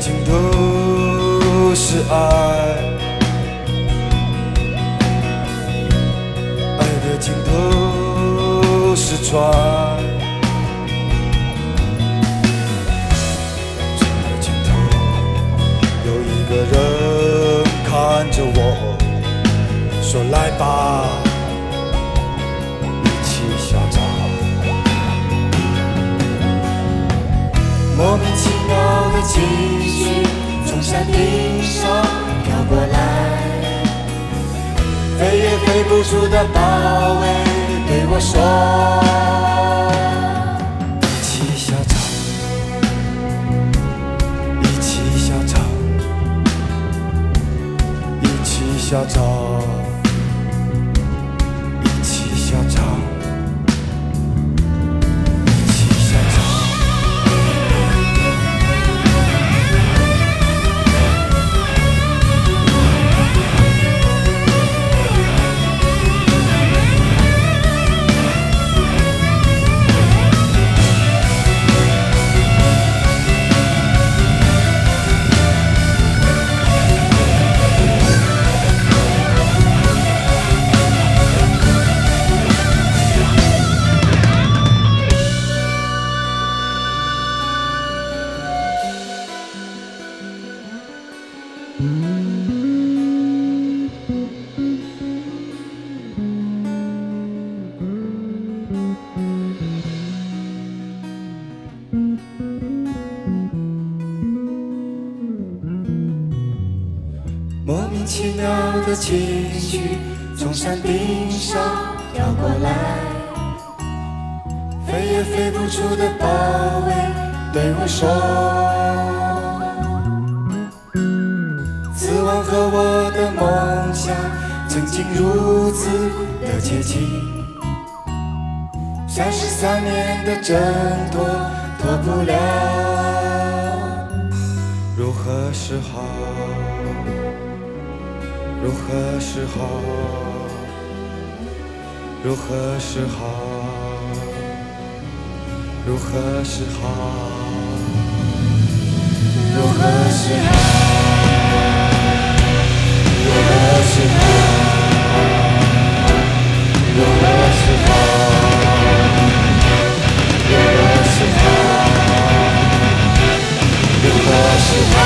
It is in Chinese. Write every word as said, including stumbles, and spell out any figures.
尽头是爱，爱的尽头是船，船的尽头有一个人看着我说，来吧，一起下船。莫名其妙的情绪从山顶上飘过来，飞也飞不出的包围对我说，一起下场，一起下场，一起下场，一起下场，一起下场。莫名其妙的情绪从山顶上飘过来，飞也飞不出的包围对我说，死亡和我的梦想曾经如此的接近，三十三年的挣脱脱不了，如何是好？如何是好？如何是好？如何是好？如何是好？如何是好？如何是好？如何是好？如何是好？